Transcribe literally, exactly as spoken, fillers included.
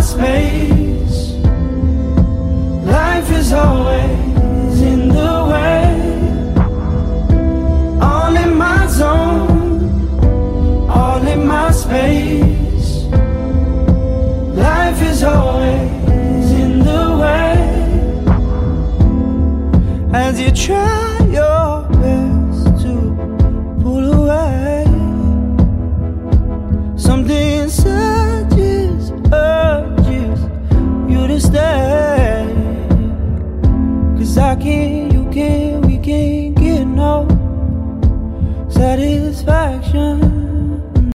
space. Life is always in the way. All in my zone, all in my space. Life is always in the way. As you try